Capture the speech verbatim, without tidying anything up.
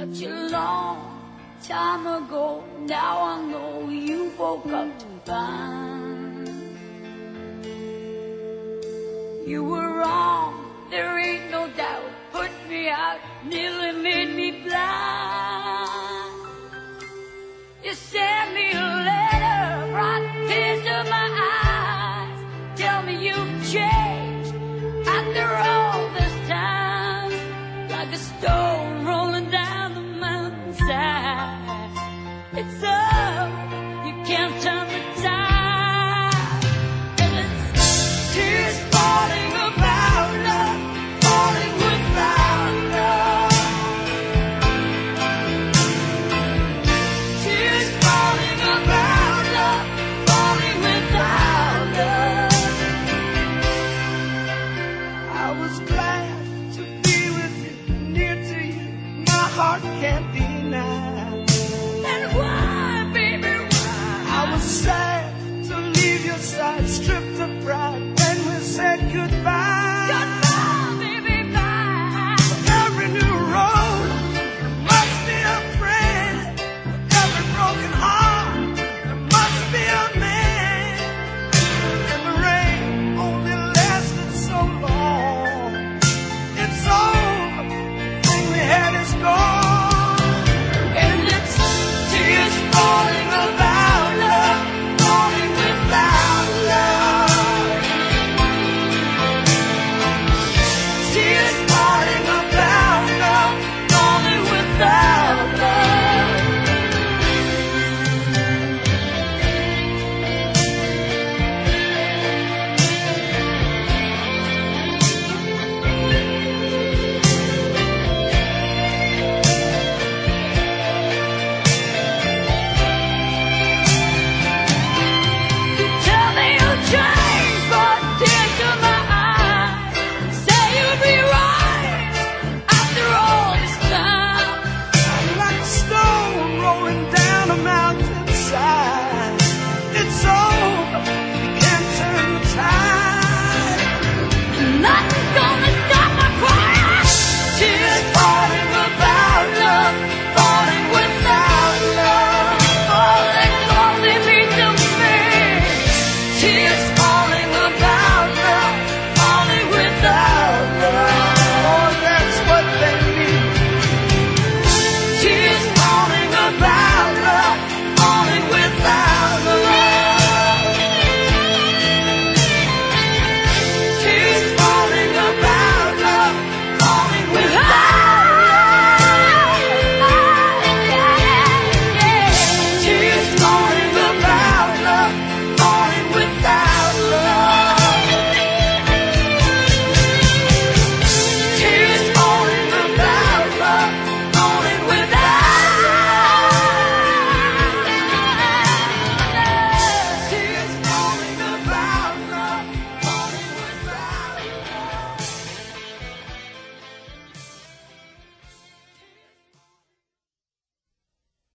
such a long time ago. Now I know you woke up to find you were wrong, there ain't no doubt. Put me out, nearly made me blind. You sent me a letter, brought tears to my eyes. Tell me you've changed after all this time, like a stone rolling down the mountainside. It's up, you can't turn the tide, and it's tears falling about love, falling without love. Tears falling about love, falling without love. I was glad to be with you, near to you, my heart can't deny.